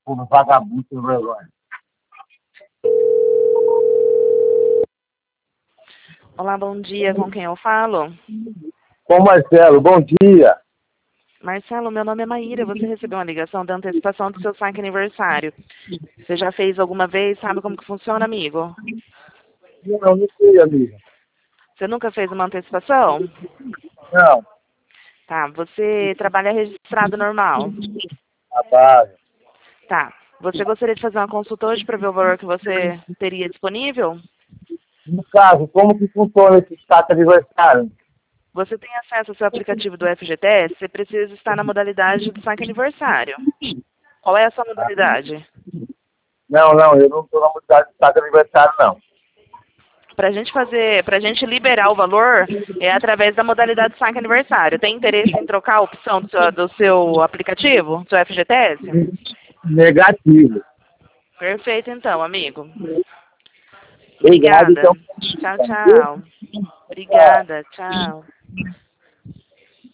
Porra, vagabundo, sem vergonha. Olá, bom dia. Com quem eu falo? Com Marcelo, bom dia. Marcelo, meu nome é Maíra. Você recebeu uma ligação da antecipação do seu saque aniversário. Você já fez alguma vez? Sabe como que funciona, amigo? Não sei, amiga. Você nunca fez uma antecipação? Não, Tá. Você trabalha registrado normal? trabalho. Tá. Você gostaria de fazer uma consulta hoje para ver o valor que você teria disponível? No caso, como que funciona esse saque aniversário? Você tem acesso ao seu aplicativo do FGTS? Você precisa estar na modalidade do saque aniversário. Qual é a sua modalidade? Não, eu não estou na modalidade de saque aniversário, não. Pra gente liberar o valor, é através da modalidade saque aniversário. Tem interesse em trocar a opção do seu aplicativo, do seu FGTS? Negativo. Perfeito, então, amigo. Obrigado, Obrigada. então. Tchau, tchau. Obrigada, tchau.